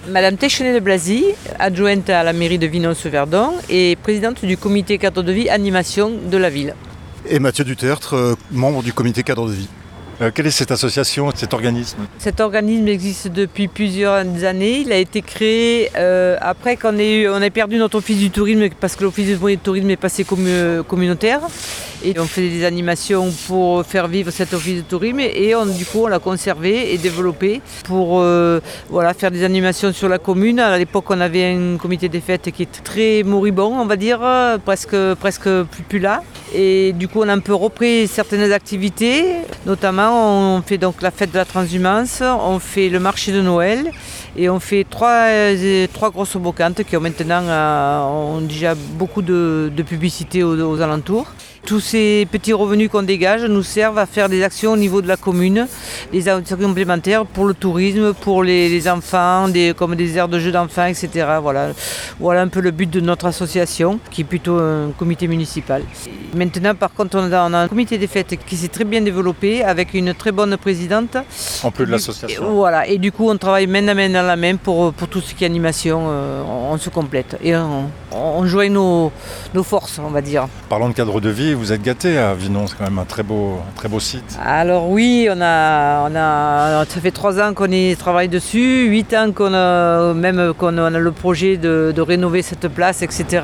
Madame Téchenet de Blazy, adjointe à la mairie de Vinons-Verdon et présidente du comité cadre de vie animation de la ville. Et Mathieu Dutertre, membre du comité cadre de vie. Quelle est cette association, cet organisme ? Cet organisme existe depuis plusieurs années. Il a été créé après qu'on a perdu notre office du tourisme parce que l'office du tourisme est passé communautaire. Et on fait des animations pour faire vivre cet office de tourisme et du coup on l'a conservé et développé pour faire des animations sur la commune. À l'époque on avait un comité des fêtes qui était très moribond, on va dire, presque plus là. Et du coup on a un peu repris certaines activités, notamment on fait donc la fête de la transhumance, on fait le marché de Noël et on fait trois grosses brocantes qui ont maintenant ont déjà beaucoup de publicité aux alentours. Tous ces petits revenus qu'on dégage nous servent à faire des actions au niveau de la commune, des actions complémentaires pour le tourisme, pour les enfants, comme des aires de jeux d'enfants, etc. Voilà un peu le but de notre association, qui est plutôt un comité municipal. Maintenant, par contre, on a un comité des fêtes qui s'est très bien développé, avec une très bonne présidente. En plus de l'association. Voilà, et du coup, on travaille main dans la main pour tout ce qui est animation, on se complète. Et on joint nos forces, on va dire. Parlons de cadre de vie, vous êtes gâtés à Vinons, c'est quand même un très beau site. Alors oui, ça fait 3 ans qu'on y travaille dessus, 8 ans qu'on a le projet de rénover cette place, etc.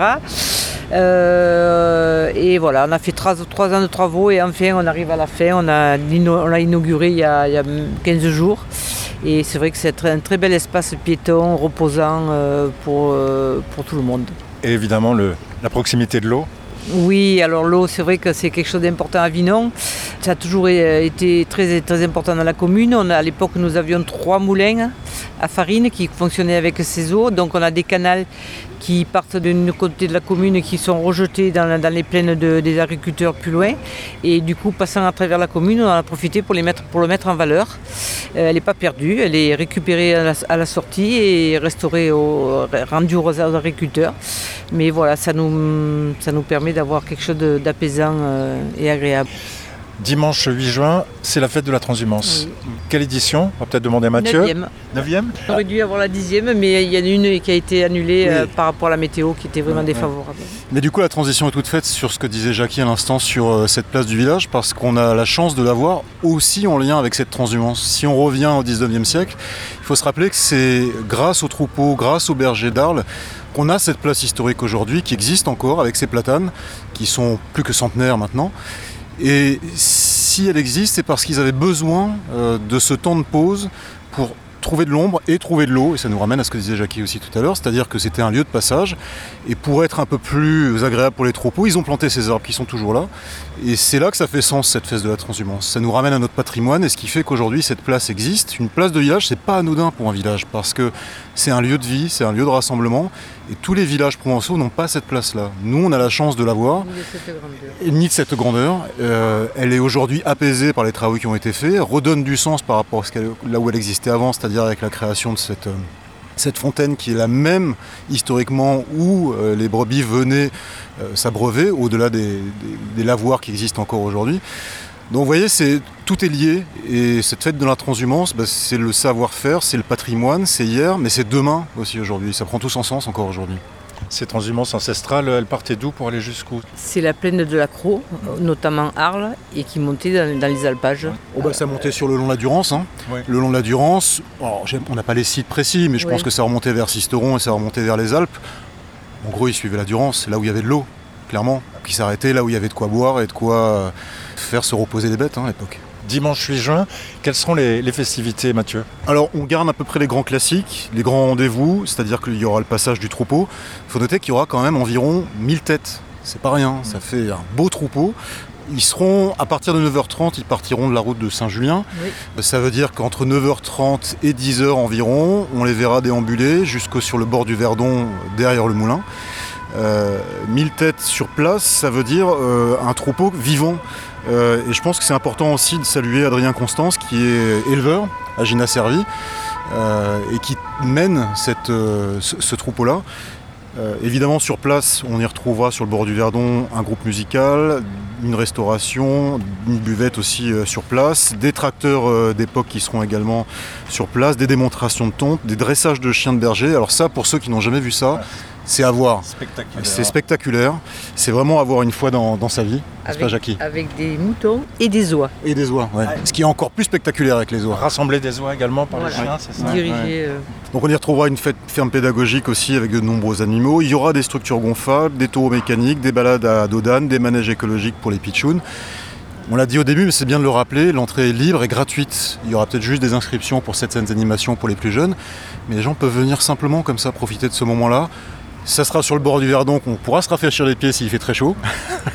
Et voilà, on a fait 3 ans de travaux et enfin on arrive à la fin, on l'a inauguré il y a 15 jours. Et c'est vrai que c'est un très bel espace piéton, reposant pour tout le monde. Et évidemment la proximité de l'eau. Oui, alors l'eau, c'est vrai que c'est quelque chose d'important à Vinons. Ça a toujours été très, très important dans la commune. À l'époque, nous avions 3 moulins à farine qui fonctionnaient avec ces eaux. Donc on a des canals qui partent d'un côté de la commune et qui sont rejetés dans les plaines des agriculteurs plus loin. Et du coup, passant à travers la commune, on en a profité pour le mettre en valeur. Elle n'est pas perdue, elle est récupérée à la sortie et restaurée, rendue aux agriculteurs. Mais voilà, ça nous permet d'avoir quelque chose d'apaisant et agréable. Dimanche 8 juin, c'est la fête de la transhumance. Oui. Quelle édition ? On va peut-être demander à Mathieu. 9e. On aurait dû avoir la 10e, mais il y en a une qui a été annulée par rapport à la météo qui était vraiment défavorable. Mais du coup, la transition est toute faite sur ce que disait Jackie à l'instant sur cette place du village, parce qu'on a la chance de l'avoir aussi en lien avec cette transhumance. Si on revient au 19e siècle, il faut se rappeler que c'est grâce aux troupeaux, grâce aux bergers d'Arles, qu'on a cette place historique aujourd'hui qui existe encore avec ces platanes qui sont plus que centenaires maintenant. Et si elle existe, c'est parce qu'ils avaient besoin de ce temps de pause pour trouver de l'ombre et trouver de l'eau, et ça nous ramène à ce que disait Jackie aussi tout à l'heure, c'est-à-dire que c'était un lieu de passage, et pour être un peu plus agréable pour les troupeaux, ils ont planté ces arbres qui sont toujours là, et c'est là que ça fait sens cette fête de la transhumance. Ça nous ramène à notre patrimoine, et ce qui fait qu'aujourd'hui cette place existe. Une place de village, c'est pas anodin pour un village, parce que c'est un lieu de vie, c'est un lieu de rassemblement, et tous les villages provençaux n'ont pas cette place-là. Nous, on a la chance de l'avoir, ni de cette grandeur. Elle est aujourd'hui apaisée par les travaux qui ont été faits, redonne du sens par rapport à là où elle existait avant, c'est-à-dire avec la création de cette fontaine qui est la même historiquement où les brebis venaient s'abreuver, au-delà des lavoirs qui existent encore aujourd'hui. Donc vous voyez, tout est lié, et cette fête de la transhumance, c'est le savoir-faire, c'est le patrimoine, c'est hier, mais c'est demain aussi aujourd'hui. Ça prend tout son sens encore aujourd'hui. Ces transhumances ancestrales, elles partaient d'où pour aller jusqu'où ? C'est la plaine de la Crau, notamment Arles, et qui montait dans les alpages. Ça montait sur le long de la Durance. Ouais. Le long de la Durance, on n'a pas les sites précis, mais je pense que ça remontait vers Sisteron et ça remontait vers les Alpes. En gros, ils suivaient la Durance, là où il y avait de l'eau, clairement, qui s'arrêtait là où il y avait de quoi boire et de quoi faire se reposer les bêtes à l'époque. Dimanche 8 juin, quelles seront les festivités, Mathieu ? Alors, on garde à peu près les grands classiques, les grands rendez-vous, c'est-à-dire qu'il y aura le passage du troupeau. Il faut noter qu'il y aura quand même environ 1000 têtes. C'est pas rien, ça fait un beau troupeau. Ils seront, à partir de 9h30, ils partiront de la route de Saint-Julien. Oui. Ça veut dire qu'entre 9h30 et 10h environ, on les verra déambuler sur le bord du Verdon, derrière le moulin. 1000 têtes sur place, ça veut dire un troupeau vivant. Et je pense que c'est important aussi de saluer Adrien Constance, qui est éleveur à Gina-Servi et qui mène ce troupeau-là. Évidemment, sur place, on y retrouvera sur le bord du Verdon un groupe musical, une restauration, une buvette aussi sur place, des tracteurs d'époque qui seront également sur place, des démonstrations de tonte, des dressages de chiens de berger. Alors ça, pour ceux qui n'ont jamais vu ça, c'est à voir. C'est spectaculaire. C'est vraiment à voir une fois dans sa vie. N'est-ce pas, Jackie ? Avec des moutons et des oies. Et des oies, ouais. Ce qui est encore plus spectaculaire avec les oies. Rassembler des oies également par les chiens, c'est ça ? Diriger. Donc on y retrouvera une ferme pédagogique aussi avec de nombreux animaux. Il y aura des structures gonflables, des taureaux mécaniques, des balades à dos d'âne, des manèges écologiques pour les pitchouns. On l'a dit au début, mais c'est bien de le rappeler, l'entrée est libre et gratuite. Il y aura peut-être juste des inscriptions pour certaines animations pour les plus jeunes, mais les gens peuvent venir simplement comme ça profiter de ce moment-là. Ça sera sur le bord du Verdon qu'on pourra se rafraîchir les pieds s'il fait très chaud.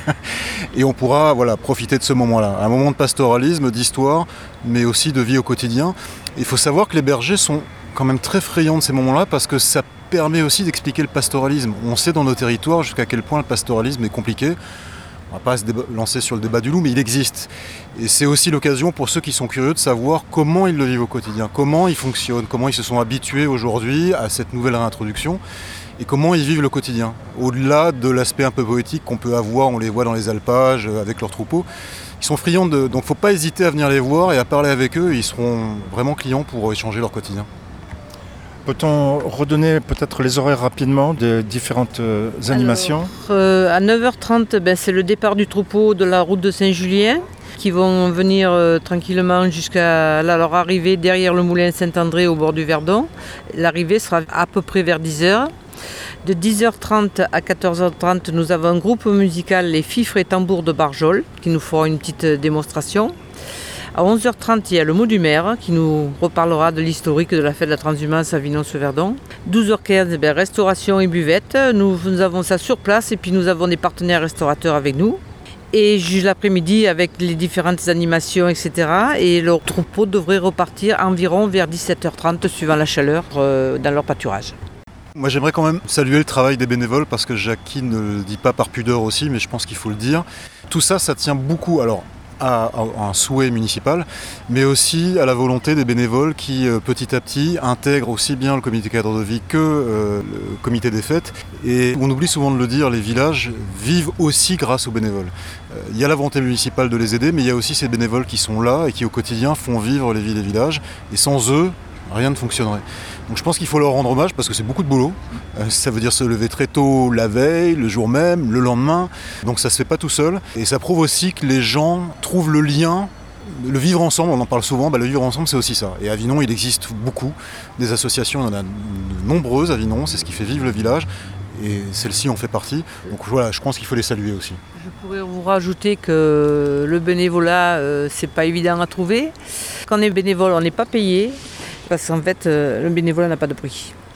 Et on pourra profiter de ce moment-là. Un moment de pastoralisme, d'histoire, mais aussi de vie au quotidien. Il faut savoir que les bergers sont quand même très friands de ces moments-là parce que ça permet aussi d'expliquer le pastoralisme. On sait dans nos territoires jusqu'à quel point le pastoralisme est compliqué. On ne va pas se lancer sur le débat du loup, mais il existe. Et c'est aussi l'occasion pour ceux qui sont curieux de savoir comment ils le vivent au quotidien, comment ils fonctionnent, comment ils se sont habitués aujourd'hui à cette nouvelle réintroduction et comment ils vivent le quotidien. Au-delà de l'aspect un peu poétique qu'on peut avoir, on les voit dans les alpages avec leurs troupeaux. Ils sont friands donc il ne faut pas hésiter à venir les voir et à parler avec eux. Ils seront vraiment clients pour échanger leur quotidien. Peut-on redonner peut-être les horaires rapidement des différentes animations ? À 9h30, c'est le départ du troupeau de la route de Saint-Julien qui vont venir tranquillement jusqu'à leur arrivée derrière le moulin Saint-André au bord du Verdon. L'arrivée sera à peu près vers 10h. De 10h30 à 14h30, nous avons un groupe musical, les Fifres et Tambours de Barjol, qui nous fera une petite démonstration. À 11h30, il y a le mot du maire qui nous reparlera de l'historique de la fête de la transhumance à Vinon-sur-Verdon. 12h15, restauration et buvette. Nous avons ça sur place et puis nous avons des partenaires restaurateurs avec nous. Et juste l'après-midi avec les différentes animations, etc. Et le troupeau devrait repartir environ vers 17h30 suivant la chaleur dans leur pâturage. Moi j'aimerais quand même saluer le travail des bénévoles parce que Jackie ne le dit pas par pudeur aussi, mais je pense qu'il faut le dire. Tout ça, ça tient beaucoup à un souhait municipal, mais aussi à la volonté des bénévoles qui petit à petit intègrent aussi bien le comité cadre de vie que le comité des fêtes. Et on oublie souvent de le dire, les villages vivent aussi grâce aux bénévoles. Il y a la volonté municipale de les aider, mais il y a aussi ces bénévoles qui sont là et qui au quotidien font vivre les villes et villages. Et sans eux, rien ne fonctionnerait. Donc je pense qu'il faut leur rendre hommage parce que c'est beaucoup de boulot. Ça veut dire se lever très tôt la veille, le jour même, le lendemain. Donc ça ne se fait pas tout seul. Et ça prouve aussi que les gens trouvent le lien, le vivre ensemble, on en parle souvent, le vivre ensemble c'est aussi ça. Et à Vinon il existe beaucoup des associations, il y en a de nombreuses à Vinon, c'est ce qui fait vivre le village. Et celle-ci en fait partie. Donc voilà, je pense qu'il faut les saluer aussi. Je pourrais vous rajouter que le bénévolat, c'est pas évident à trouver. Quand on est bénévole, on n'est pas payé. Parce qu'en fait, le bénévolat n'a pas de prix.